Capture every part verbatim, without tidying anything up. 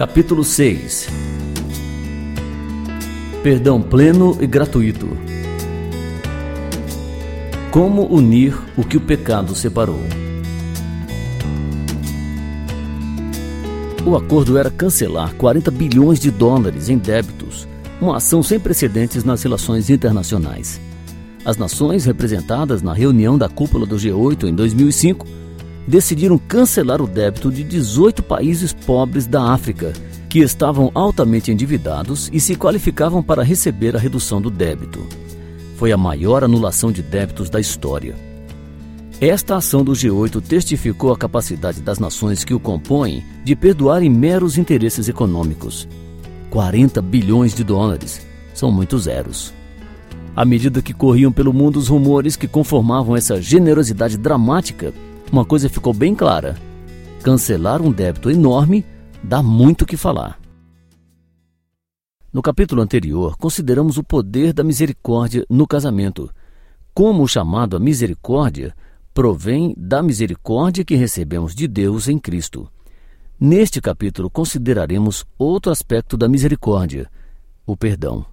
Capítulo seis. Perdão pleno e gratuito. Como unir o que o pecado separou? O acordo era cancelar quarenta bilhões de dólares em débitos, uma ação sem precedentes nas relações internacionais. As nações representadas na reunião da cúpula do G oito em dois mil e cinco decidiram cancelar o débito de dezoito países pobres da África, que estavam altamente endividados e se qualificavam para receber a redução do débito. Foi a maior anulação de débitos da história. Esta ação do G oito testificou a capacidade das nações que o compõem de perdoarem meros interesses econômicos. quarenta bilhões de dólares. São muitos zeros. À medida que corriam pelo mundo os rumores que conformavam essa generosidade dramática, uma coisa ficou bem clara: cancelar um débito enorme dá muito o que falar. No capítulo anterior, consideramos o poder da misericórdia no casamento, como o chamado à misericórdia provém da misericórdia que recebemos de Deus em Cristo. Neste capítulo, consideraremos outro aspecto da misericórdia, o perdão.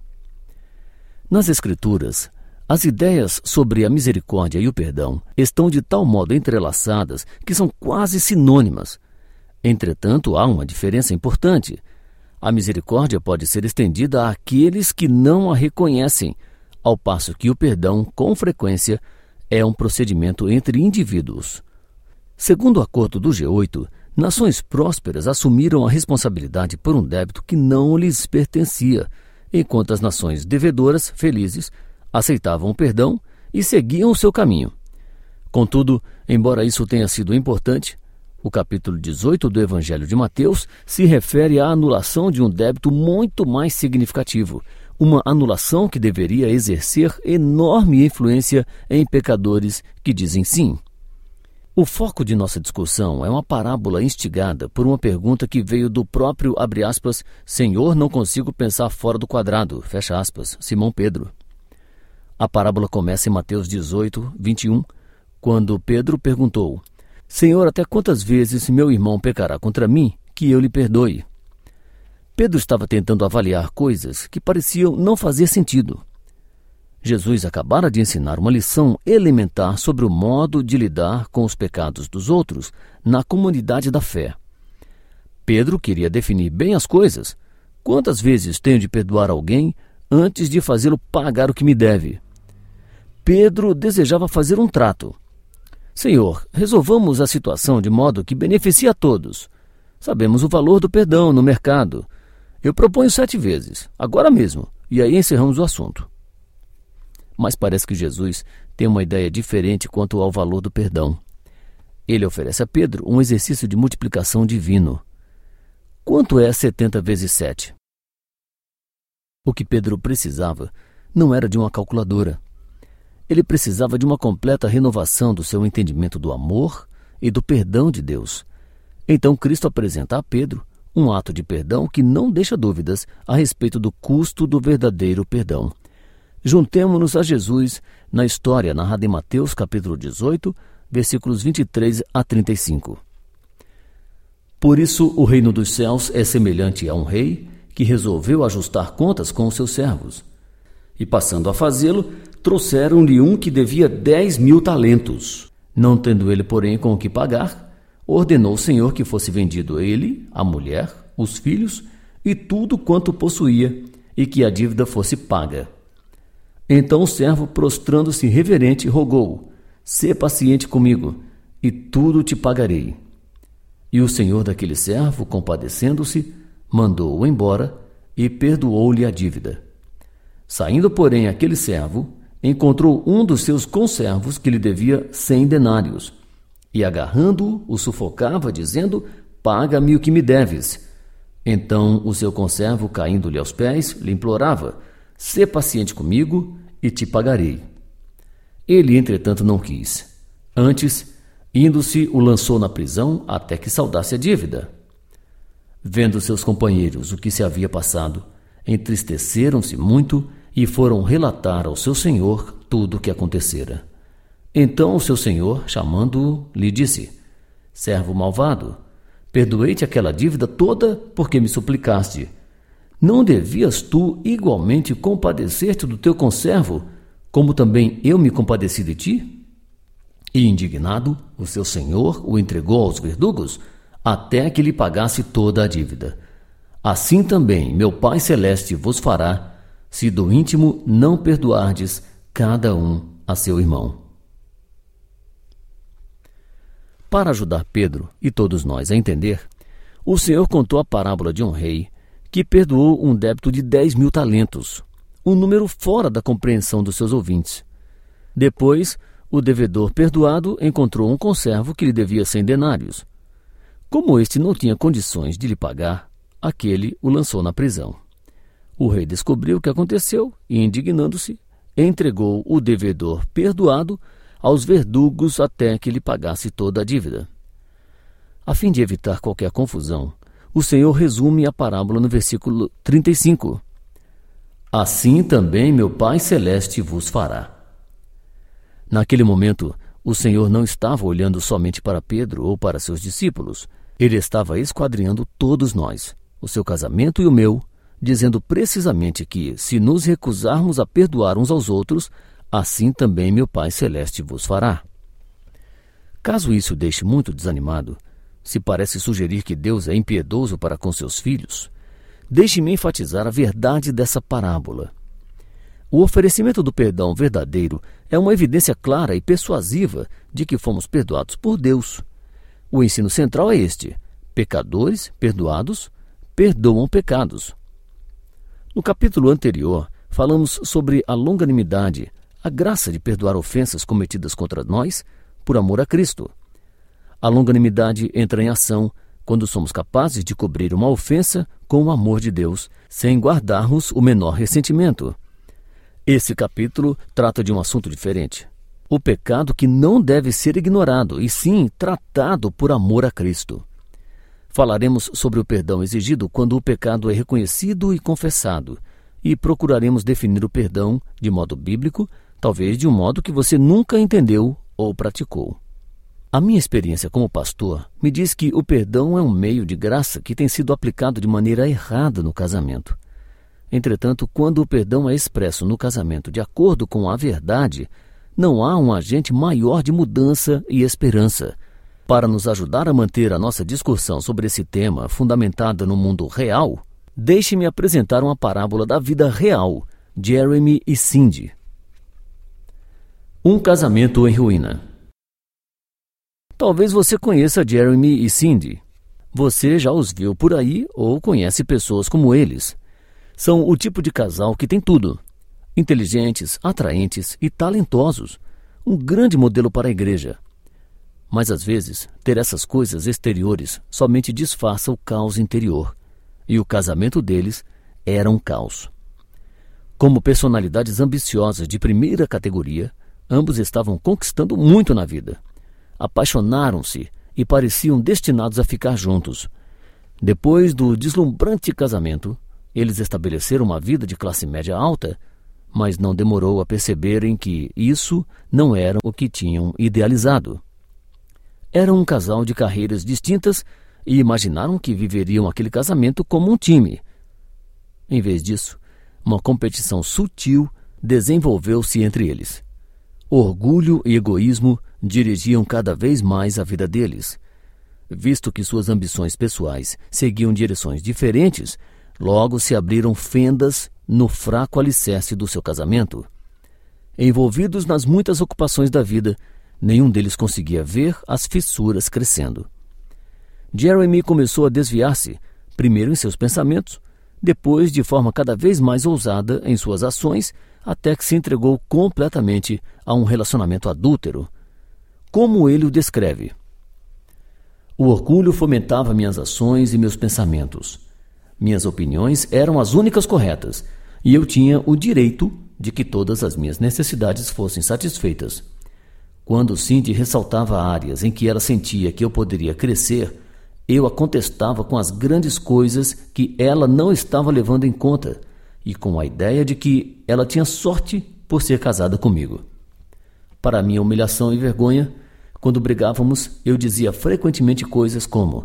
Nas Escrituras, as ideias sobre a misericórdia e o perdão estão de tal modo entrelaçadas que são quase sinônimas. Entretanto, há uma diferença importante. A misericórdia pode ser estendida àqueles que não a reconhecem, ao passo que o perdão, com frequência, é um procedimento entre indivíduos. Segundo o acordo do G oito, nações prósperas assumiram a responsabilidade por um débito que não lhes pertencia, enquanto as nações devedoras, felizes, aceitavam o perdão e seguiam o seu caminho. Contudo, embora isso tenha sido importante, o capítulo dezoito do Evangelho de Mateus se refere à anulação de um débito muito mais significativo, uma anulação que deveria exercer enorme influência em pecadores que dizem sim. O foco de nossa discussão é uma parábola instigada por uma pergunta que veio do próprio, abre aspas, Senhor, não consigo pensar fora do quadrado, fecha aspas, Simão Pedro. A parábola começa em Mateus dezoito, vinte e um, quando Pedro perguntou: Senhor, até quantas vezes meu irmão pecará contra mim, que eu lhe perdoe? Pedro estava tentando avaliar coisas que pareciam não fazer sentido. Jesus acabara de ensinar uma lição elementar sobre o modo de lidar com os pecados dos outros na comunidade da fé. Pedro queria definir bem as coisas. Quantas vezes tenho de perdoar alguém antes de fazê-lo pagar o que me deve? Pedro desejava fazer um trato. Senhor, resolvamos a situação de modo que beneficie a todos. Sabemos o valor do perdão no mercado. Eu proponho sete vezes, agora mesmo, e aí encerramos o assunto. Mas parece que Jesus tem uma ideia diferente quanto ao valor do perdão. Ele oferece a Pedro um exercício de multiplicação divino. Quanto é setenta vezes sete? O que Pedro precisava não era de uma calculadora. Ele precisava de uma completa renovação do seu entendimento do amor e do perdão de Deus. Então Cristo apresenta a Pedro um ato de perdão que não deixa dúvidas a respeito do custo do verdadeiro perdão. Juntemo-nos a Jesus na história narrada em Mateus capítulo dezoito, versículos vinte e três a trinta e cinco. Por isso o reino dos céus é semelhante a um rei que resolveu ajustar contas com os seus servos. E passando a fazê-lo, trouxeram-lhe um que devia dez mil talentos. Não tendo ele, porém, com o que pagar, ordenou o Senhor que fosse vendido ele, a mulher, os filhos e tudo quanto possuía, e que a dívida fosse paga. Então o servo, prostrando-se reverente, rogou: Sê paciente comigo, e tudo te pagarei. E o senhor daquele servo, compadecendo-se, mandou-o embora e perdoou-lhe a dívida. Saindo, porém, aquele servo, encontrou um dos seus conservos que lhe devia cem denários, e agarrando-o, o sufocava, dizendo: Paga-me o que me deves. Então o seu conservo, caindo-lhe aos pés, lhe implorava: Sê paciente comigo, e te pagarei. Ele, entretanto, não quis. Antes, indo-se, o lançou na prisão até que saldasse a dívida. Vendo seus companheiros o que se havia passado, entristeceram-se muito e foram relatar ao seu senhor tudo o que acontecera. Então o seu senhor, chamando-o, lhe disse: Servo malvado, Perdoei-te aquela dívida toda porque me suplicaste. Não devias tu igualmente compadecer-te do teu conservo, como também eu me compadeci de ti? E indignado, o seu senhor o entregou aos verdugos, até que lhe pagasse toda a dívida. Assim também meu Pai Celeste vos fará, se do íntimo não perdoardes cada um a seu irmão. Para ajudar Pedro e todos nós a entender, o Senhor contou a parábola de um rei que perdoou um débito de dez mil talentos, um número fora da compreensão dos seus ouvintes. Depois, o devedor perdoado encontrou um conservo que lhe devia cem denários. Como este não tinha condições de lhe pagar, aquele o lançou na prisão. O rei descobriu o que aconteceu e, indignando-se, entregou o devedor perdoado aos verdugos até que lhe pagasse toda a dívida. A fim de evitar qualquer confusão, o Senhor resume a parábola no versículo trinta e cinco. Assim também meu Pai Celeste vos fará. Naquele momento, o Senhor não estava olhando somente para Pedro ou para seus discípulos. Ele estava esquadrinhando todos nós, o seu casamento e o meu, dizendo precisamente que, se nos recusarmos a perdoar uns aos outros, assim também meu Pai Celeste vos fará. Caso isso o deixe muito desanimado, se parece sugerir que Deus é impiedoso para com seus filhos, deixe-me enfatizar a verdade dessa parábola. O oferecimento do perdão verdadeiro é uma evidência clara e persuasiva de que fomos perdoados por Deus. O ensino central é este: pecadores perdoados perdoam pecados. No capítulo anterior, falamos sobre a longanimidade, a graça de perdoar ofensas cometidas contra nós por amor a Cristo. A longanimidade entra em ação quando somos capazes de cobrir uma ofensa com o amor de Deus, sem guardarmos o menor ressentimento. Esse capítulo trata de um assunto diferente. O pecado que não deve ser ignorado, e sim tratado por amor a Cristo. Falaremos sobre o perdão exigido quando o pecado é reconhecido e confessado, e procuraremos definir o perdão de modo bíblico, talvez de um modo que você nunca entendeu ou praticou. A minha experiência como pastor me diz que o perdão é um meio de graça que tem sido aplicado de maneira errada no casamento. Entretanto, quando o perdão é expresso no casamento de acordo com a verdade, não há um agente maior de mudança e esperança. Para nos ajudar a manter a nossa discussão sobre esse tema fundamentada no mundo real, deixe-me apresentar uma parábola da vida real, Jeremy e Cindy. Um casamento em ruína. Talvez você conheça Jeremy e Cindy. Você já os viu por aí ou conhece pessoas como eles. São o tipo de casal que tem tudo: inteligentes, atraentes e talentosos. Um grande modelo para a igreja. Mas às vezes, ter essas coisas exteriores somente disfarça o caos interior. E o casamento deles era um caos. Como personalidades ambiciosas de primeira categoria, ambos estavam conquistando muito na vida. Apaixonaram-se e pareciam destinados a ficar juntos. Depois do deslumbrante casamento, eles estabeleceram uma vida de classe média alta, mas não demorou a perceberem que isso não era o que tinham idealizado. Eram um casal de carreiras distintas e imaginaram que viveriam aquele casamento como um time. Em vez disso, uma competição sutil desenvolveu-se entre eles. Orgulho e egoísmo dirigiam cada vez mais a vida deles. Visto que suas ambições pessoais seguiam direções diferentes, logo se abriram fendas no fraco alicerce do seu casamento. Envolvidos nas muitas ocupações da vida, nenhum deles conseguia ver as fissuras crescendo. Jeremy começou a desviar-se, primeiro em seus pensamentos, depois de forma cada vez mais ousada em suas ações, até que se entregou completamente a um relacionamento adúltero. Como ele o descreve? O orgulho fomentava minhas ações e meus pensamentos. Minhas opiniões eram as únicas corretas, e eu tinha o direito de que todas as minhas necessidades fossem satisfeitas. Quando Cindy ressaltava áreas em que ela sentia que eu poderia crescer, eu a contestava com as grandes coisas que ela não estava levando em conta e com a ideia de que ela tinha sorte por ser casada comigo. Para minha humilhação e vergonha, quando brigávamos, eu dizia frequentemente coisas como: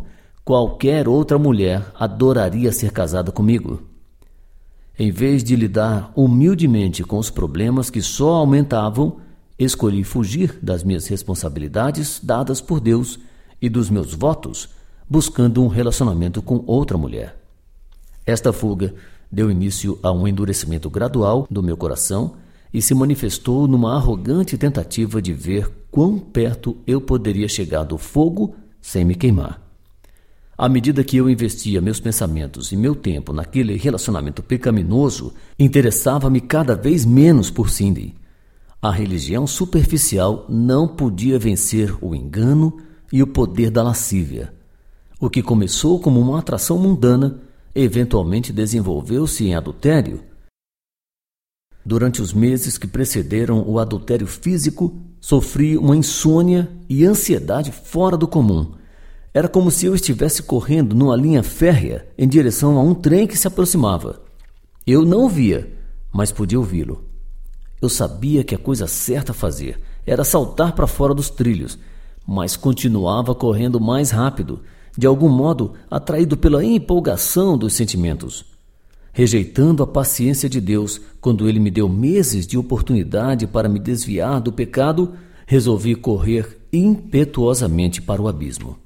qualquer outra mulher adoraria ser casada comigo. Em vez de lidar humildemente com os problemas que só aumentavam, escolhi fugir das minhas responsabilidades dadas por Deus e dos meus votos, buscando um relacionamento com outra mulher. Esta fuga deu início a um endurecimento gradual do meu coração e se manifestou numa arrogante tentativa de ver quão perto eu poderia chegar do fogo sem me queimar. À medida que eu investia meus pensamentos e meu tempo naquele relacionamento pecaminoso, interessava-me cada vez menos por Cindy. A religião superficial não podia vencer o engano e o poder da lascívia. O que começou como uma atração mundana, eventualmente desenvolveu-se em adultério. Durante os meses que precederam o adultério físico, sofri uma insônia e ansiedade fora do comum. Era como se eu estivesse correndo numa linha férrea em direção a um trem que se aproximava. Eu não o via, mas podia ouvi-lo. Eu sabia que a coisa certa a fazer era saltar para fora dos trilhos, mas continuava correndo mais rápido, de algum modo atraído pela empolgação dos sentimentos. Rejeitando a paciência de Deus quando Ele me deu meses de oportunidade para me desviar do pecado, resolvi correr impetuosamente para o abismo.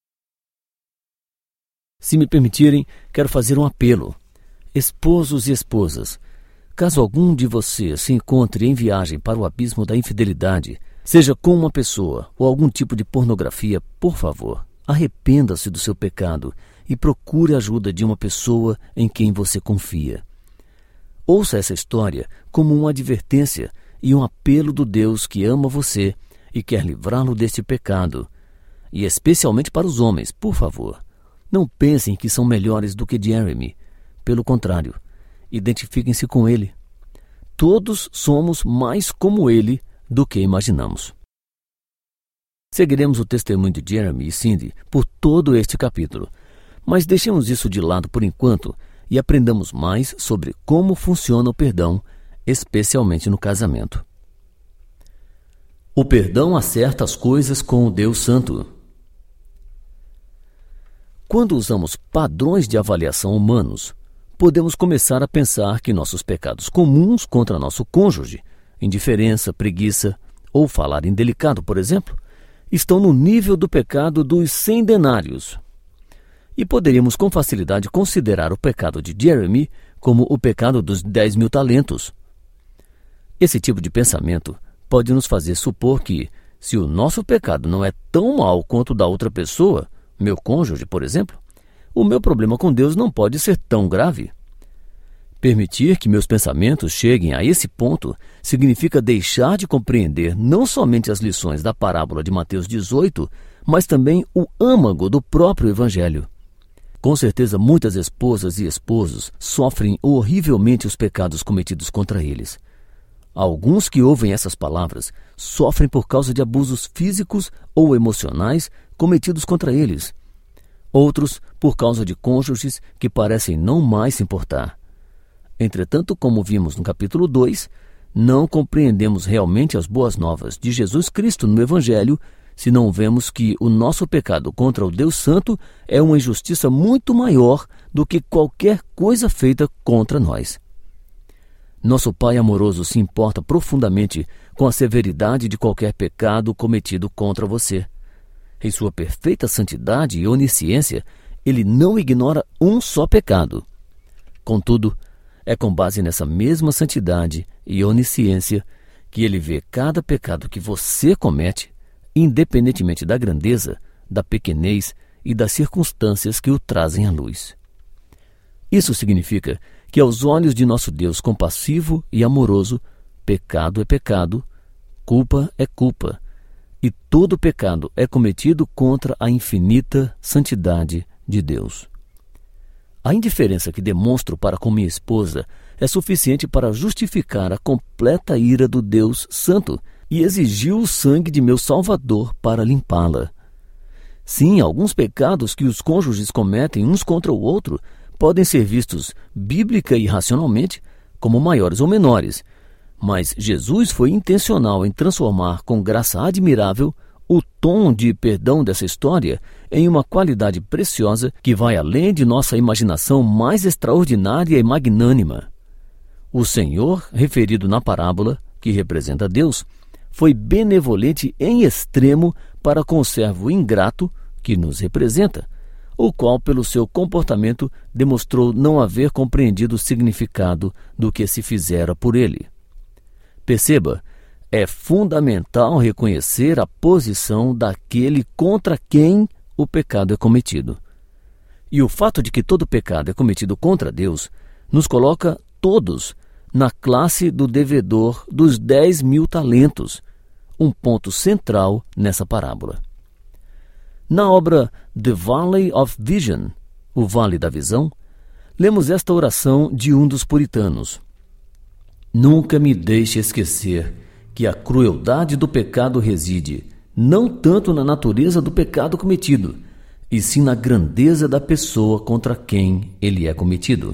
Se me permitirem, quero fazer um apelo. Esposos e esposas, caso algum de vocês se encontre em viagem para o abismo da infidelidade, seja com uma pessoa ou algum tipo de pornografia, por favor, arrependa-se do seu pecado e procure a ajuda de uma pessoa em quem você confia. Ouça essa história como uma advertência e um apelo do Deus que ama você e quer livrá-lo deste pecado. E especialmente para os homens, por favor, não pensem que são melhores do que Jeremy. Pelo contrário, identifiquem-se com ele. Todos somos mais como ele do que imaginamos. Seguiremos o testemunho de Jeremy e Cindy por todo este capítulo, mas deixemos isso de lado por enquanto e aprendamos mais sobre como funciona o perdão, especialmente no casamento. O perdão acerta as coisas com o Deus Santo. Quando usamos padrões de avaliação humanos, podemos começar a pensar que nossos pecados comuns contra nosso cônjuge, indiferença, preguiça ou falar indelicado, por exemplo, estão no nível do pecado dos cem denários. E poderíamos com facilidade considerar o pecado de Jeremy como o pecado dos dez mil talentos. Esse tipo de pensamento pode nos fazer supor que, se o nosso pecado não é tão mau quanto o da outra pessoa, meu cônjuge, por exemplo, o meu problema com Deus não pode ser tão grave. Permitir que meus pensamentos cheguem a esse ponto significa deixar de compreender não somente as lições da parábola de Mateus dezoito, mas também o âmago do próprio Evangelho. Com certeza, muitas esposas e esposos sofrem horrivelmente os pecados cometidos contra eles. Alguns que ouvem essas palavras sofrem por causa de abusos físicos ou emocionais cometidos contra eles. Outros por causa de cônjuges que parecem não mais se importar. Entretanto, como vimos no capítulo dois, não compreendemos realmente as boas novas de Jesus Cristo no Evangelho se não vemos que o nosso pecado contra o Deus Santo é uma injustiça muito maior do que qualquer coisa feita contra nós. Nosso Pai amoroso se importa profundamente com a severidade de qualquer pecado cometido contra você. Em sua perfeita santidade e onisciência, Ele não ignora um só pecado. Contudo, é com base nessa mesma santidade e onisciência que Ele vê cada pecado que você comete, independentemente da grandeza, da pequenez e das circunstâncias que o trazem à luz. Isso significa que, aos olhos de nosso Deus compassivo e amoroso, pecado é pecado, culpa é culpa, e todo pecado é cometido contra a infinita santidade de Deus. A indiferença que demonstro para com minha esposa é suficiente para justificar a completa ira do Deus Santo e exigiu o sangue de meu Salvador para limpá-la. Sim, alguns pecados que os cônjuges cometem uns contra o outro podem ser vistos bíblica e racionalmente como maiores ou menores, mas Jesus foi intencional em transformar com graça admirável o tom de perdão dessa história em uma qualidade preciosa que vai além de nossa imaginação mais extraordinária e magnânima. O Senhor, referido na parábola, que representa Deus, foi benevolente em extremo para com o servo ingrato, que nos representa, o qual, pelo seu comportamento, demonstrou não haver compreendido o significado do que se fizera por ele. Perceba, é fundamental reconhecer a posição daquele contra quem o pecado é cometido. E o fato de que todo pecado é cometido contra Deus nos coloca todos na classe do devedor dos dez mil talentos, um ponto central nessa parábola. Na obra The Valley of Vision, o Vale da Visão, lemos esta oração de um dos puritanos. Nunca me deixe esquecer que a crueldade do pecado reside não tanto na natureza do pecado cometido, e sim na grandeza da pessoa contra quem ele é cometido.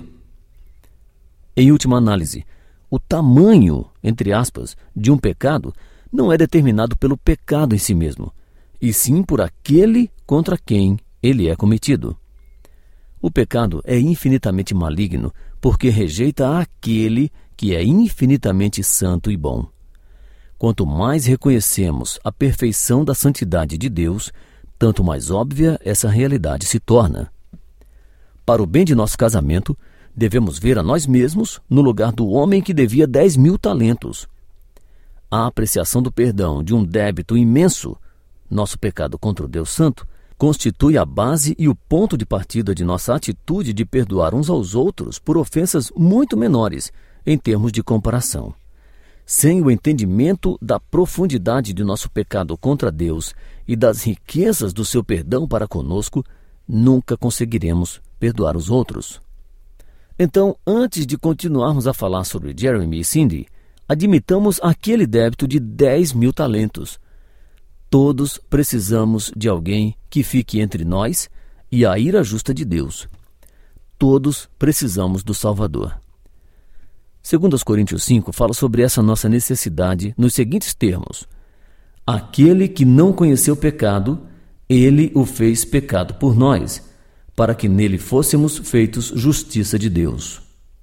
Em última análise, o tamanho, entre aspas, de um pecado não é determinado pelo pecado em si mesmo, e sim por aquele contra quem ele é cometido. O pecado é infinitamente maligno porque rejeita aquele que é infinitamente santo e bom. Quanto mais reconhecemos a perfeição da santidade de Deus, tanto mais óbvia essa realidade se torna. Para o bem de nosso casamento, devemos ver a nós mesmos no lugar do homem que devia dez mil talentos. A apreciação do perdão de um débito imenso, nosso pecado contra o Deus Santo, constitui a base e o ponto de partida de nossa atitude de perdoar uns aos outros por ofensas muito menores em termos de comparação. Sem o entendimento da profundidade de nosso pecado contra Deus e das riquezas do seu perdão para conosco, nunca conseguiremos perdoar os outros. Então, antes de continuarmos a falar sobre Jeremy e Cindy, admitamos aquele débito de dez mil talentos. Todos precisamos de alguém que fique entre nós e a ira justa de Deus. Todos precisamos do Salvador. Segundo Coríntios cinco fala sobre essa nossa necessidade nos seguintes termos: aquele que não conheceu pecado, ele o fez pecado por nós, para que nele fôssemos feitos justiça de Deus.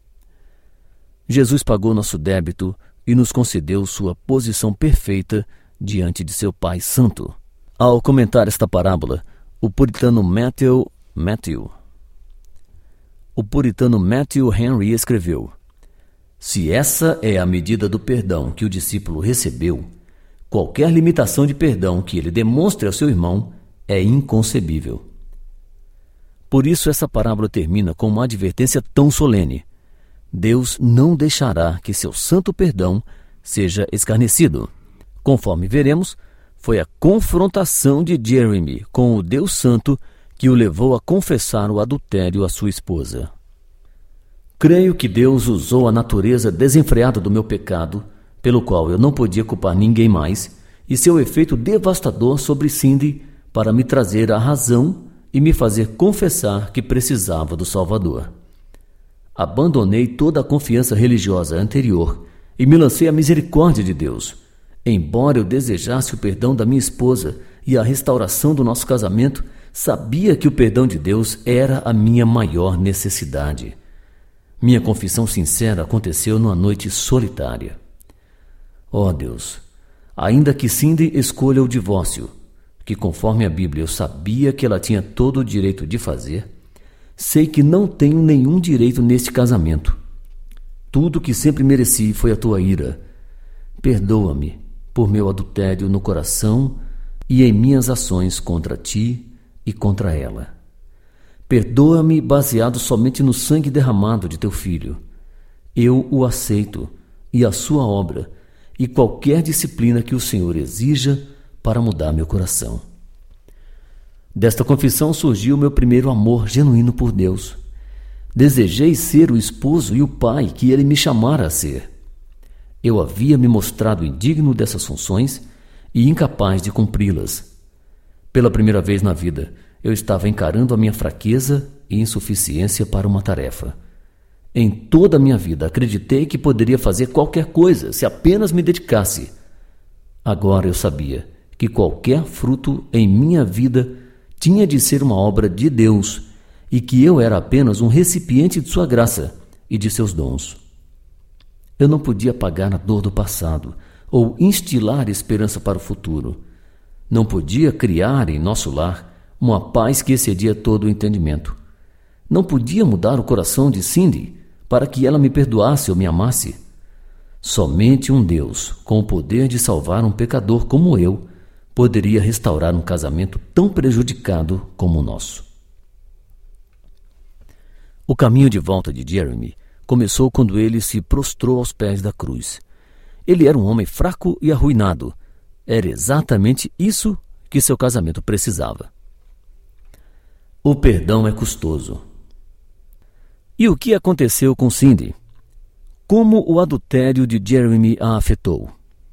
Jesus pagou nosso débito e nos concedeu sua posição perfeita diante de seu Pai Santo. Ao comentar esta parábola, o puritano Matthew, Matthew, o puritano Matthew Henry escreveu: se essa é a medida do perdão que o discípulo recebeu, qualquer limitação de perdão que ele demonstre ao seu irmão é inconcebível. Por isso essa parábola termina com uma advertência tão solene: Deus não deixará que seu santo perdão seja escarnecido. Conforme veremos, foi a confrontação de Jeremy com o Deus Santo que o levou a confessar o adultério à sua esposa. Creio que Deus usou a natureza desenfreada do meu pecado, pelo qual eu não podia culpar ninguém mais, e seu efeito devastador sobre Cindy para me trazer a razão e me fazer confessar que precisava do Salvador. Abandonei toda a confiança religiosa anterior e me lancei à misericórdia de Deus. Embora eu desejasse o perdão da minha esposa e a restauração do nosso casamento, sabia que o perdão de Deus era a minha maior necessidade. Minha confissão sincera aconteceu numa noite solitária. Ó Deus, ainda que Cindy escolha o divórcio, que conforme a Bíblia eu sabia que ela tinha todo o direito de fazer, sei que não tenho nenhum direito neste casamento. Tudo que sempre mereci foi a tua ira. Perdoa-me por meu adultério no coração e em minhas ações contra ti e contra ela. Perdoa-me baseado somente no sangue derramado de teu filho. Eu o aceito e a sua obra e qualquer disciplina que o Senhor exija para mudar meu coração. Desta confissão surgiu meu primeiro amor genuíno por Deus. Desejei ser o esposo e o pai que ele me chamara a ser. Eu havia me mostrado indigno dessas funções e incapaz de cumpri-las. Pela primeira vez na vida, eu estava encarando a minha fraqueza e insuficiência para uma tarefa. Em toda a minha vida, acreditei que poderia fazer qualquer coisa se apenas me dedicasse. Agora eu sabia que que qualquer fruto em minha vida tinha de ser uma obra de Deus e que eu era apenas um recipiente de sua graça e de seus dons. Eu não podia apagar a dor do passado ou instilar esperança para o futuro. Não podia criar em nosso lar uma paz que excedia todo o entendimento. Não podia mudar o coração de Cindy para que ela me perdoasse ou me amasse. Somente um Deus, com o poder de salvar um pecador como eu, poderia restaurar um casamento tão prejudicado como o nosso. O caminho de volta de Jeremy começou quando ele se prostrou aos pés da cruz. Ele era um homem fraco e arruinado. Era exatamente isso que seu casamento precisava. O perdão é custoso. E o que aconteceu com Cindy? Como o adultério de Jeremy a afetou?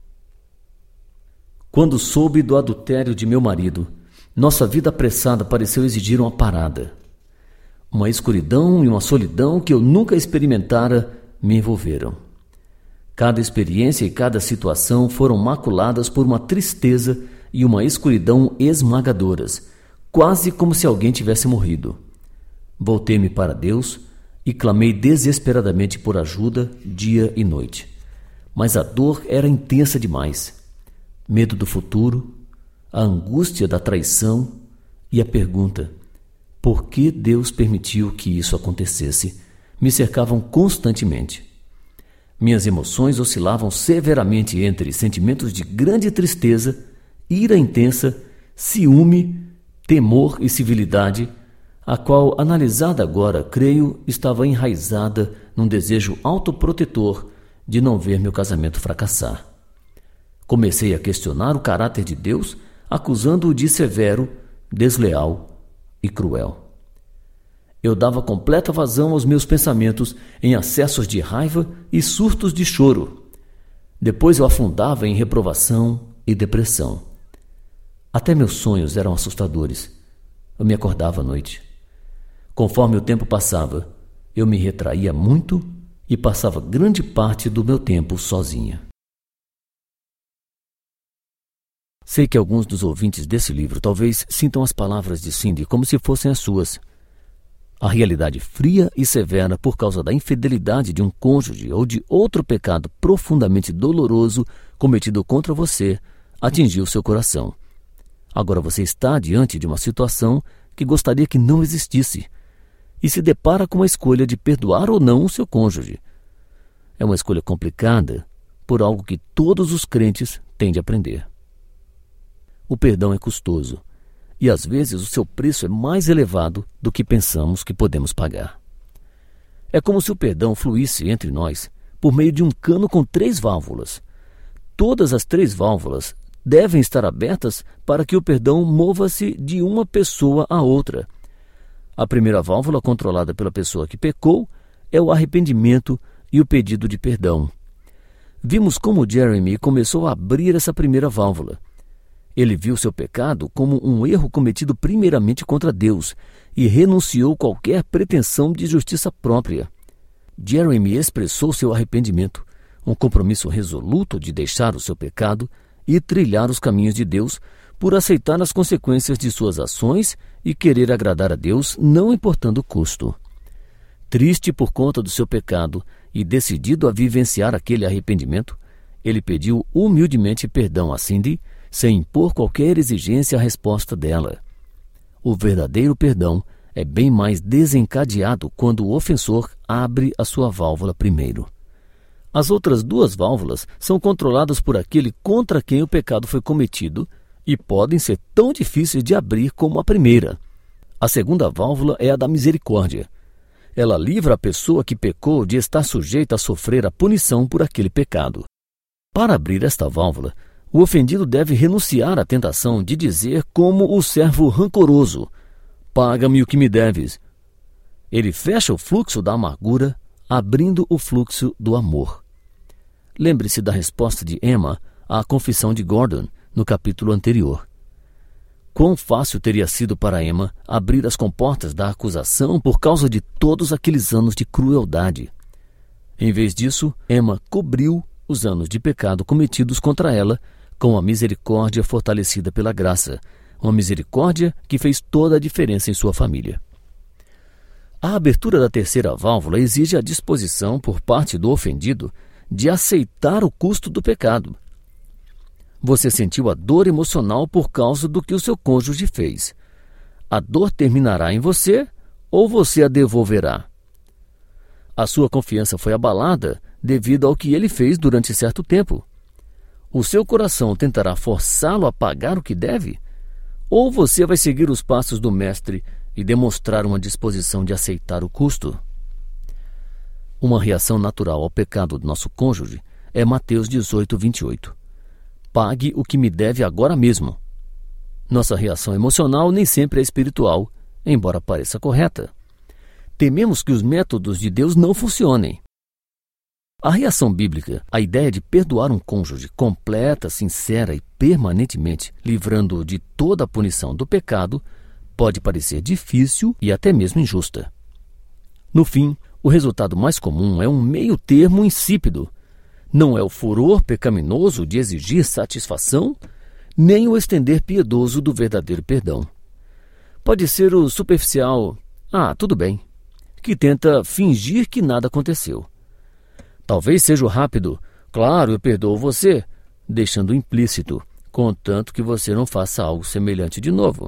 Quando soube do adultério de meu marido, nossa vida apressada pareceu exigir uma parada. Uma escuridão e uma solidão que eu nunca experimentara me envolveram. Cada experiência e cada situação foram maculadas por uma tristeza e uma escuridão esmagadoras, quase como se alguém tivesse morrido. Voltei-me para Deus e clamei desesperadamente por ajuda dia e noite. Mas a dor era intensa demais. Medo do futuro, a angústia da traição e a pergunta: por que Deus permitiu que isso acontecesse? Me cercavam constantemente. Minhas emoções oscilavam severamente entre sentimentos de grande tristeza, ira intensa, ciúme, temor e civilidade, a qual, analisada agora, creio, estava enraizada num desejo autoprotetor de não ver meu casamento fracassar. Comecei a questionar o caráter de Deus, acusando-o de severo, desleal e cruel. Eu dava completa vazão aos meus pensamentos em acessos de raiva e surtos de choro. Depois eu afundava em reprovação e depressão. Até meus sonhos eram assustadores. Eu me acordava à noite. Conforme o tempo passava, eu me retraía muito e passava grande parte do meu tempo sozinha. Sei que alguns dos ouvintes desse livro talvez sintam as palavras de Cindy como se fossem as suas. A realidade fria e severa por causa da infidelidade de um cônjuge ou de outro pecado profundamente doloroso cometido contra você atingiu seu coração. Agora você está diante de uma situação que gostaria que não existisse e se depara com a escolha de perdoar ou não o seu cônjuge. É uma escolha complicada por algo que todos os crentes têm de aprender. O perdão é custoso e às vezes o seu preço é mais elevado do que pensamos que podemos pagar. É como se o perdão fluísse entre nós por meio de um cano com três válvulas. Todas as três válvulas devem estar abertas para que o perdão mova-se de uma pessoa a outra. A primeira válvula, controlada pela pessoa que pecou, é o arrependimento e o pedido de perdão. Vimos como Jeremy começou a abrir essa primeira válvula. Ele viu seu pecado como um erro cometido primeiramente contra Deus e renunciou qualquer pretensão de justiça própria. Jeremy expressou seu arrependimento, um compromisso resoluto de deixar o seu pecado e trilhar os caminhos de Deus por aceitar as consequências de suas ações e querer agradar a Deus, não importando o custo. Triste por conta do seu pecado e decidido a vivenciar aquele arrependimento, ele pediu humildemente perdão a Cindy, sem impor qualquer exigência à resposta dela. O verdadeiro perdão é bem mais desencadeado quando o ofensor abre a sua válvula primeiro. As outras duas válvulas são controladas por aquele contra quem o pecado foi cometido e podem ser tão difíceis de abrir como a primeira. A segunda válvula é a da misericórdia. Ela livra a pessoa que pecou de estar sujeita a sofrer a punição por aquele pecado. Para abrir esta válvula, o ofendido deve renunciar à tentação de dizer como o servo rancoroso: paga-me o que me deves. Ele fecha o fluxo da amargura, abrindo o fluxo do amor. Lembre-se da resposta de Emma à confissão de Gordon no capítulo anterior. Quão fácil teria sido para Emma abrir as comportas da acusação por causa de todos aqueles anos de crueldade. Em vez disso, Emma cobriu os anos de pecado cometidos contra ela com a misericórdia fortalecida pela graça, uma misericórdia que fez toda a diferença em sua família. A abertura da terceira válvula exige a disposição por parte do ofendido de aceitar o custo do pecado. Você sentiu a dor emocional por causa do que o seu cônjuge fez. A dor terminará em você ou você a devolverá? A sua confiança foi abalada devido ao que ele fez durante certo tempo. O seu coração tentará forçá-lo a pagar o que deve? Ou você vai seguir os passos do Mestre e demonstrar uma disposição de aceitar o custo? Uma reação natural ao pecado do nosso cônjuge é Mateus dezoito, vinte e oito. Pague o que me deve agora mesmo. Nossa reação emocional nem sempre é espiritual, embora pareça correta. Tememos que os métodos de Deus não funcionem. A reação bíblica, a ideia de perdoar um cônjuge completa, sincera e permanentemente, livrando-o de toda a punição do pecado, pode parecer difícil e até mesmo injusta. No fim, o resultado mais comum é um meio termo insípido. Não é o furor pecaminoso de exigir satisfação, nem o estender piedoso do verdadeiro perdão. Pode ser o superficial, ah, tudo bem, que tenta fingir que nada aconteceu. Talvez seja o rápido, claro, eu perdoo você, deixando implícito, contanto que você não faça algo semelhante de novo.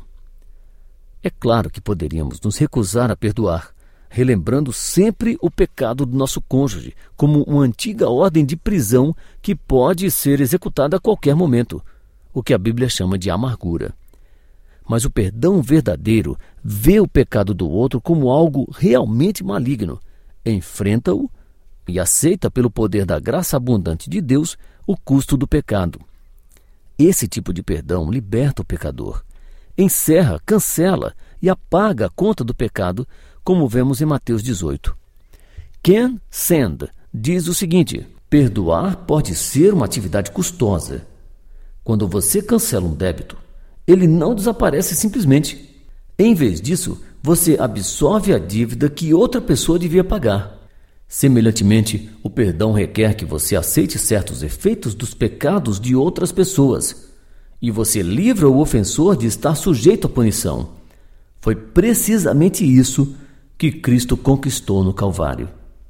É claro que poderíamos nos recusar a perdoar, relembrando sempre o pecado do nosso cônjuge, como uma antiga ordem de prisão que pode ser executada a qualquer momento, o que a Bíblia chama de amargura. Mas o perdão verdadeiro vê o pecado do outro como algo realmente maligno, enfrenta-o e aceita pelo poder da graça abundante de Deus o custo do pecado. Esse tipo de perdão liberta o pecador, encerra, cancela e apaga a conta do pecado, como vemos em Mateus dezoito. Ken Sand diz o seguinte: perdoar pode ser uma atividade custosa. Quando você cancela um débito, ele não desaparece simplesmente. Em vez disso, você absorve a dívida que outra pessoa devia pagar. Semelhantemente, o perdão requer que você aceite certos efeitos dos pecados de outras pessoas, e você livra o ofensor de estar sujeito à punição. Foi precisamente isso que Cristo conquistou no Calvário.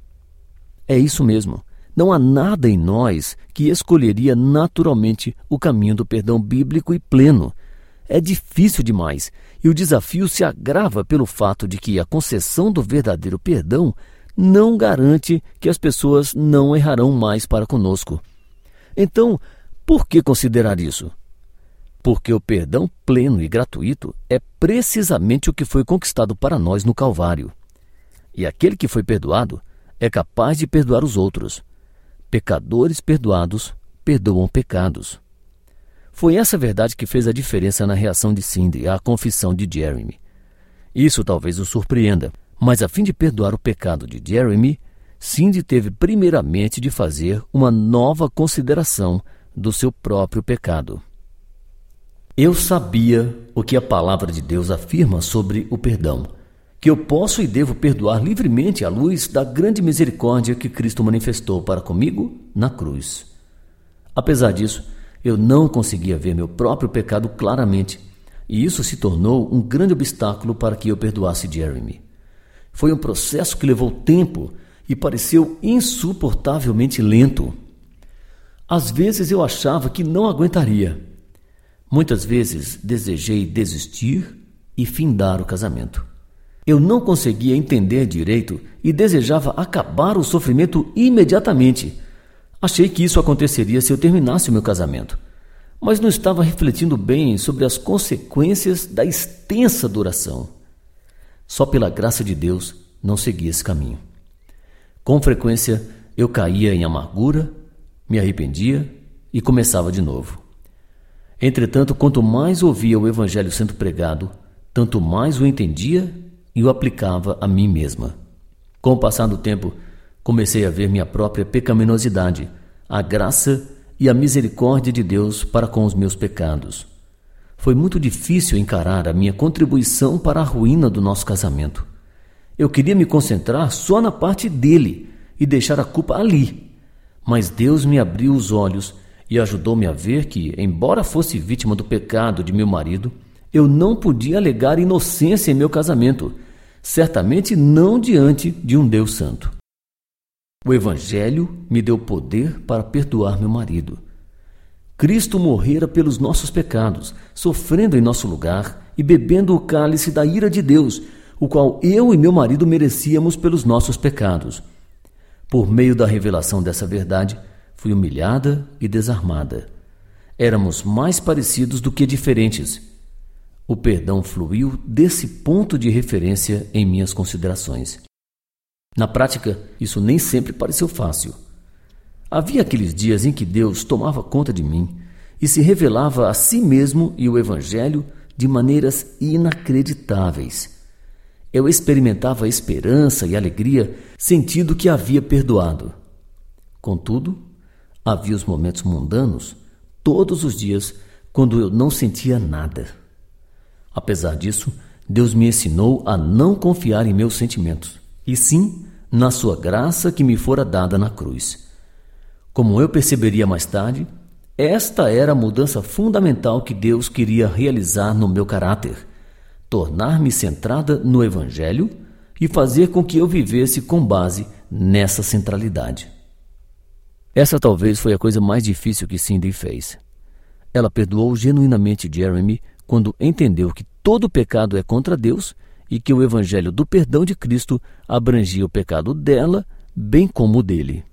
É isso mesmo. Não há nada em nós que escolheria naturalmente o caminho do perdão bíblico e pleno. É difícil demais, e o desafio se agrava pelo fato de que a concessão do verdadeiro perdão não garante que as pessoas não errarão mais para conosco. Então, por que considerar isso? Porque o perdão pleno e gratuito é precisamente o que foi conquistado para nós no Calvário. E aquele que foi perdoado é capaz de perdoar os outros. Pecadores perdoados perdoam pecados. Foi essa verdade que fez a diferença na reação de Cindy à confissão de Jeremy. Isso talvez o surpreenda, mas a fim de perdoar o pecado de Jeremy, Cindy teve primeiramente de fazer uma nova consideração do seu próprio pecado. Eu sabia o que a palavra de Deus afirma sobre o perdão, que eu posso e devo perdoar livremente à luz da grande misericórdia que Cristo manifestou para comigo na cruz. Apesar disso, eu não conseguia ver meu próprio pecado claramente, e isso se tornou um grande obstáculo para que eu perdoasse Jeremy. Foi um processo que levou tempo e pareceu insuportavelmente lento. Às vezes eu achava que não aguentaria. Muitas vezes desejei desistir e findar o casamento. Eu não conseguia entender direito e desejava acabar o sofrimento imediatamente. Achei que isso aconteceria se eu terminasse o meu casamento, mas não estava refletindo bem sobre as consequências da extensa duração. Só pela graça de Deus não segui esse caminho. Com frequência eu caía em amargura, me arrependia e começava de novo. Entretanto, quanto mais ouvia o Evangelho sendo pregado, tanto mais o entendia e o aplicava a mim mesma. Com o passar do tempo, comecei a ver minha própria pecaminosidade, a graça e a misericórdia de Deus para com os meus pecados. Foi muito difícil encarar a minha contribuição para a ruína do nosso casamento. Eu queria me concentrar só na parte dele e deixar a culpa ali. Mas Deus me abriu os olhos e ajudou-me a ver que, embora fosse vítima do pecado de meu marido, eu não podia alegar inocência em meu casamento, certamente não diante de um Deus santo. O Evangelho me deu poder para perdoar meu marido. Cristo morrera pelos nossos pecados, sofrendo em nosso lugar e bebendo o cálice da ira de Deus, o qual eu e meu marido merecíamos pelos nossos pecados. Por meio da revelação dessa verdade, fui humilhada e desarmada. Éramos mais parecidos do que diferentes. O perdão fluiu desse ponto de referência em minhas considerações. Na prática, isso nem sempre pareceu fácil. Havia aqueles dias em que Deus tomava conta de mim e se revelava a si mesmo e o Evangelho de maneiras inacreditáveis. Eu experimentava esperança e alegria, sentindo que havia perdoado. Contudo, havia os momentos mundanos, todos os dias, quando eu não sentia nada. Apesar disso, Deus me ensinou a não confiar em meus sentimentos, e sim na sua graça que me fora dada na cruz. Como eu perceberia mais tarde, esta era a mudança fundamental que Deus queria realizar no meu caráter, tornar-me centrada no Evangelho e fazer com que eu vivesse com base nessa centralidade. Essa talvez foi a coisa mais difícil que Cindy fez. Ela perdoou genuinamente Jeremy quando entendeu que todo pecado é contra Deus e que o Evangelho do perdão de Cristo abrangia o pecado dela, bem como o dele.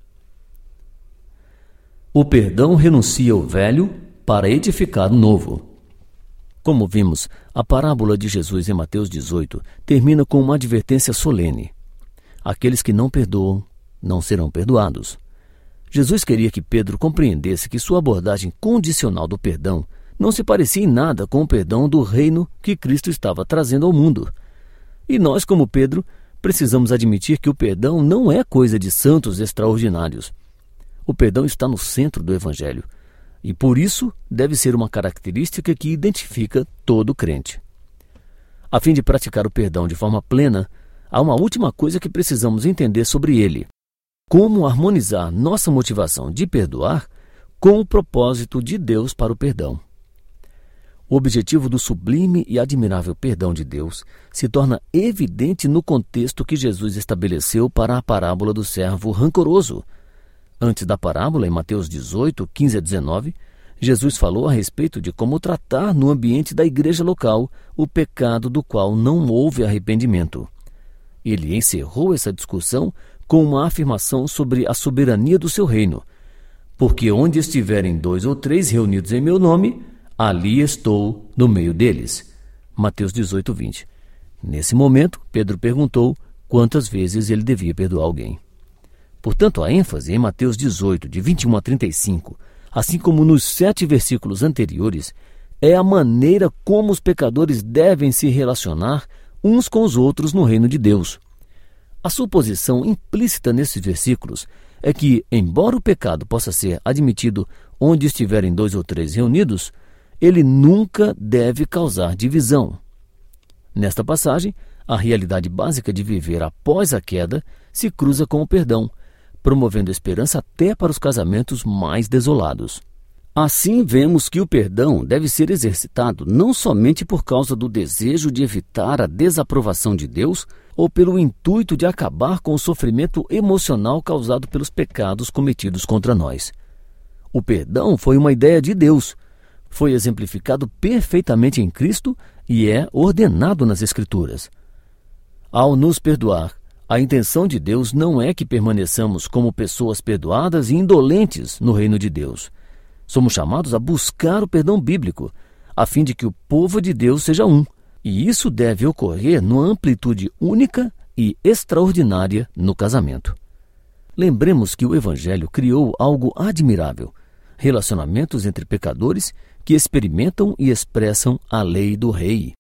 O perdão renuncia o velho para edificar o novo. Como vimos, a parábola de Jesus em Mateus dezoito termina com uma advertência solene. Aqueles que não perdoam não serão perdoados. Jesus queria que Pedro compreendesse que sua abordagem condicional do perdão não se parecia em nada com o perdão do reino que Cristo estava trazendo ao mundo. E nós, como Pedro, precisamos admitir que o perdão não é coisa de santos extraordinários. O perdão está no centro do Evangelho, e por isso deve ser uma característica que identifica todo crente. A fim de praticar o perdão de forma plena, há uma última coisa que precisamos entender sobre ele: como harmonizar nossa motivação de perdoar com o propósito de Deus para o perdão. O objetivo do sublime e admirável perdão de Deus se torna evidente no contexto que Jesus estabeleceu para a parábola do servo rancoroso. Antes da parábola, em Mateus dezoito, quinze a dezenove, Jesus falou a respeito de como tratar no ambiente da igreja local o pecado do qual não houve arrependimento. Ele encerrou essa discussão com uma afirmação sobre a soberania do seu reino. Porque onde estiverem dois ou três reunidos em meu nome, ali estou no meio deles. Mateus dezoito, vinte. Nesse momento, Pedro perguntou quantas vezes ele devia perdoar alguém. Portanto, a ênfase em Mateus dezoito, de vinte e um a trinta e cinco, assim como nos sete versículos anteriores, é a maneira como os pecadores devem se relacionar uns com os outros no reino de Deus. A suposição implícita nesses versículos é que, embora o pecado possa ser admitido onde estiverem dois ou três reunidos, ele nunca deve causar divisão. Nesta passagem, a realidade básica de viver após a queda se cruza com o perdão, promovendo esperança até para os casamentos mais desolados. Assim, vemos que o perdão deve ser exercitado não somente por causa do desejo de evitar a desaprovação de Deus ou pelo intuito de acabar com o sofrimento emocional causado pelos pecados cometidos contra nós. O perdão foi uma ideia de Deus, foi exemplificado perfeitamente em Cristo e é ordenado nas Escrituras. Ao nos perdoar, a intenção de Deus não é que permaneçamos como pessoas perdoadas e indolentes no reino de Deus. Somos chamados a buscar o perdão bíblico, a fim de que o povo de Deus seja um, e isso deve ocorrer numa amplitude única e extraordinária no casamento. Lembremos que o Evangelho criou algo admirável, relacionamentos entre pecadores que experimentam e expressam a lei do Rei.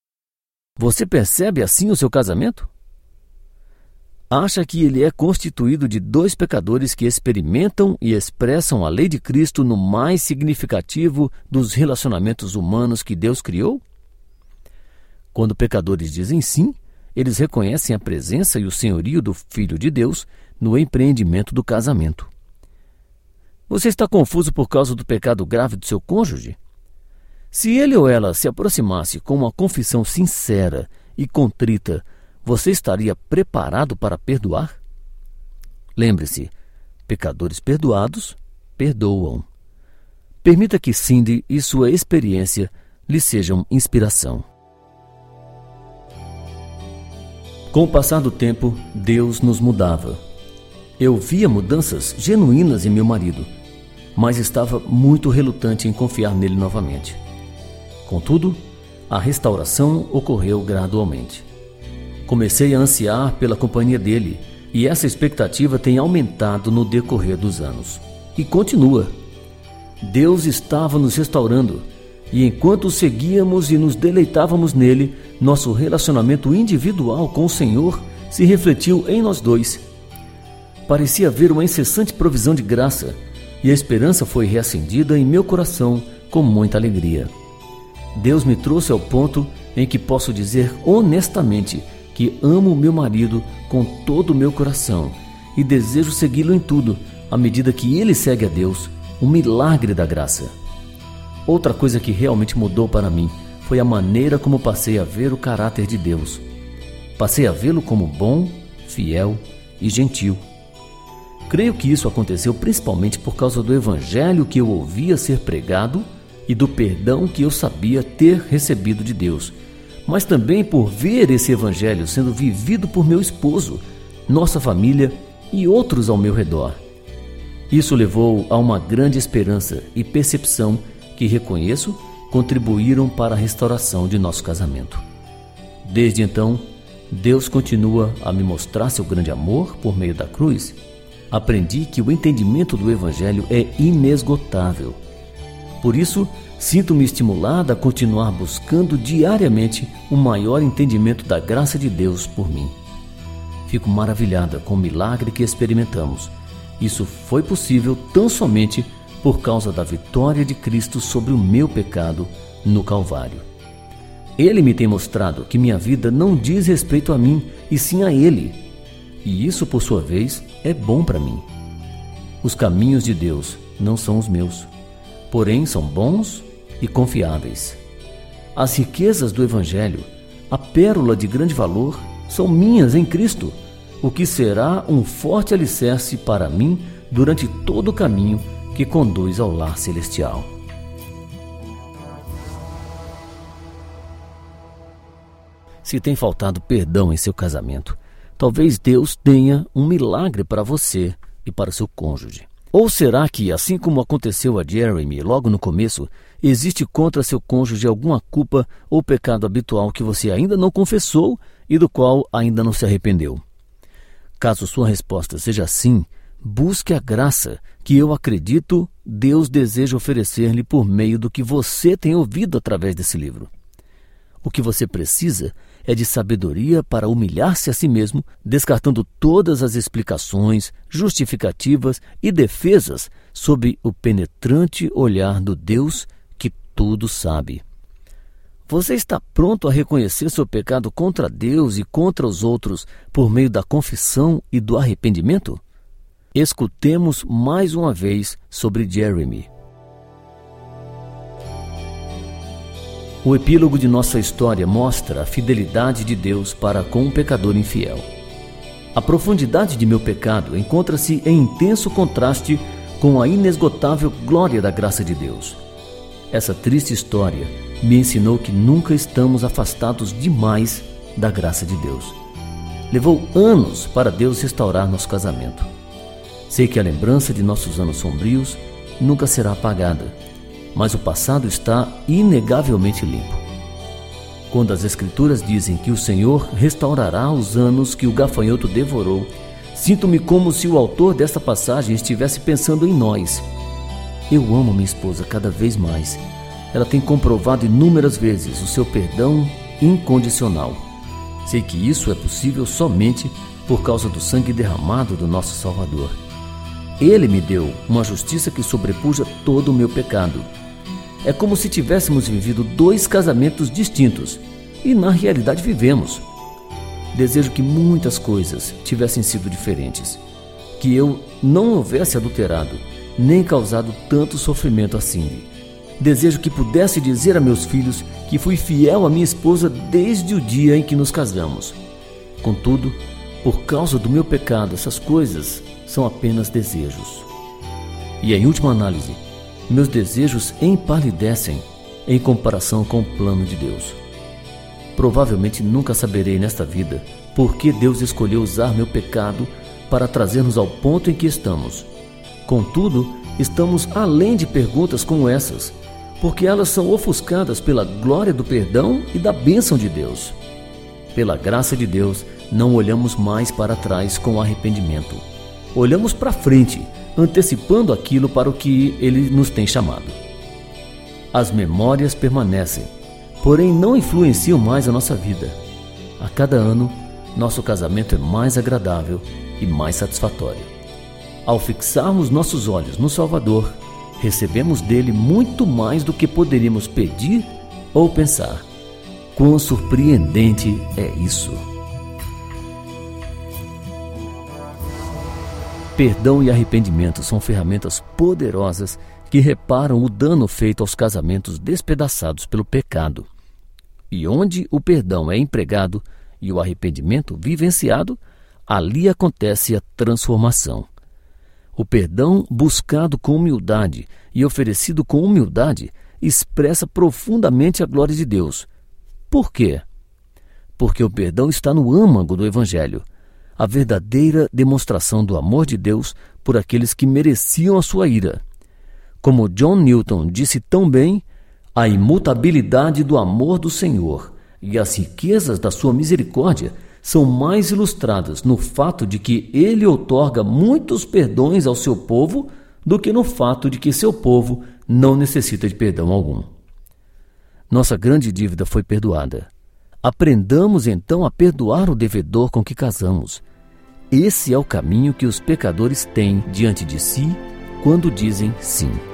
Você percebe assim o seu casamento? Acha que ele é constituído de dois pecadores que experimentam e expressam a lei de Cristo no mais significativo dos relacionamentos humanos que Deus criou? Quando pecadores dizem sim, eles reconhecem a presença e o senhorio do Filho de Deus no empreendimento do casamento. Você está confuso por causa do pecado grave do seu cônjuge? Se ele ou ela se aproximasse com uma confissão sincera e contrita, você estaria preparado para perdoar? Lembre-se, pecadores perdoados, perdoam. Permita que Cindy e sua experiência lhe sejam inspiração. Com o passar do tempo, Deus nos mudava. Eu via mudanças genuínas em meu marido, mas estava muito relutante em confiar nele novamente. Contudo, a restauração ocorreu gradualmente. Comecei a ansiar pela companhia dele, e essa expectativa tem aumentado no decorrer dos anos. E continua. Deus estava nos restaurando, e enquanto seguíamos e nos deleitávamos nele, nosso relacionamento individual com o Senhor se refletiu em nós dois. Parecia haver uma incessante provisão de graça, e a esperança foi reacendida em meu coração com muita alegria. Deus me trouxe ao ponto em que posso dizer honestamente que amo meu marido com todo o meu coração e desejo segui-lo em tudo, à medida que ele segue a Deus, um milagre da graça. Outra coisa que realmente mudou para mim foi a maneira como passei a ver o caráter de Deus. Passei a vê-lo como bom, fiel e gentil. Creio que isso aconteceu principalmente por causa do evangelho que eu ouvia ser pregado e do perdão que eu sabia ter recebido de Deus, mas também por ver esse evangelho sendo vivido por meu esposo, nossa família e outros ao meu redor. Isso levou a uma grande esperança e percepção que reconheço contribuíram para a restauração de nosso casamento. Desde então, Deus continua a me mostrar seu grande amor por meio da cruz. Aprendi que o entendimento do evangelho é inesgotável. Por isso, sinto-me estimulada a continuar buscando diariamente um maior entendimento da graça de Deus por mim. Fico maravilhada com o milagre que experimentamos. Isso foi possível tão somente por causa da vitória de Cristo sobre o meu pecado no Calvário. Ele me tem mostrado que minha vida não diz respeito a mim, e sim a Ele. E isso, por sua vez, é bom para mim. Os caminhos de Deus não são os meus, porém são bons e confiáveis. As riquezas do Evangelho, a pérola de grande valor, são minhas em Cristo, o que será um forte alicerce para mim durante todo o caminho que conduz ao lar celestial. Se tem faltado perdão em seu casamento, talvez Deus tenha um milagre para você e para seu cônjuge. Ou será que, assim como aconteceu a Jeremy logo no começo, existe contra seu cônjuge alguma culpa ou pecado habitual que você ainda não confessou e do qual ainda não se arrependeu? Caso sua resposta seja sim, busque a graça que eu acredito Deus deseja oferecer-lhe por meio do que você tem ouvido através desse livro. O que você precisa é de sabedoria para humilhar-se a si mesmo, descartando todas as explicações, justificativas e defesas sob o penetrante olhar do Deus que tudo sabe. Você está pronto a reconhecer seu pecado contra Deus e contra os outros por meio da confissão e do arrependimento? Escutemos mais uma vez sobre Jeremy. O epílogo de nossa história mostra a fidelidade de Deus para com um pecador infiel. A profundidade de meu pecado encontra-se em intenso contraste com a inesgotável glória da graça de Deus. Essa triste história me ensinou que nunca estamos afastados demais da graça de Deus. Levou anos para Deus restaurar nosso casamento. Sei que a lembrança de nossos anos sombrios nunca será apagada, mas o passado está inegavelmente limpo. Quando as Escrituras dizem que o Senhor restaurará os anos que o gafanhoto devorou, sinto-me como se o autor desta passagem estivesse pensando em nós. Eu amo minha esposa cada vez mais. Ela tem comprovado inúmeras vezes o seu perdão incondicional. Sei que isso é possível somente por causa do sangue derramado do nosso Salvador. Ele me deu uma justiça que sobrepuja todo o meu pecado. É como se tivéssemos vivido dois casamentos distintos, e na realidade vivemos. Desejo que muitas coisas tivessem sido diferentes, que eu não houvesse adulterado nem causado tanto sofrimento assim. Desejo que pudesse dizer a meus filhos que fui fiel à minha esposa desde o dia em que nos casamos. Contudo, por causa do meu pecado, essas coisas são apenas desejos. E em última análise, meus desejos empalidecem em comparação com o plano de Deus. Provavelmente nunca saberei nesta vida por que Deus escolheu usar meu pecado para trazer-nos ao ponto em que estamos. Contudo, estamos além de perguntas como essas, porque elas são ofuscadas pela glória do perdão e da bênção de Deus. Pela graça de Deus, não olhamos mais para trás com arrependimento. Olhamos para frente, antecipando aquilo para o que Ele nos tem chamado. As memórias permanecem, porém não influenciam mais a nossa vida. A cada ano, nosso casamento é mais agradável e mais satisfatório. Ao fixarmos nossos olhos no Salvador, recebemos dele muito mais do que poderíamos pedir ou pensar. Quão surpreendente é isso! Perdão e arrependimento são ferramentas poderosas que reparam o dano feito aos casamentos despedaçados pelo pecado. E onde o perdão é empregado e o arrependimento vivenciado, ali acontece a transformação. O perdão buscado com humildade e oferecido com humildade expressa profundamente a glória de Deus. Por quê? Porque o perdão está no âmago do Evangelho, a verdadeira demonstração do amor de Deus por aqueles que mereciam a sua ira. Como John Newton disse tão bem, a imutabilidade do amor do Senhor e as riquezas da sua misericórdia são mais ilustradas no fato de que Ele outorga muitos perdões ao seu povo do que no fato de que seu povo não necessita de perdão algum. Nossa grande dívida foi perdoada. Aprendamos então a perdoar o devedor com que casamos. Esse é o caminho que os pecadores têm diante de si quando dizem sim.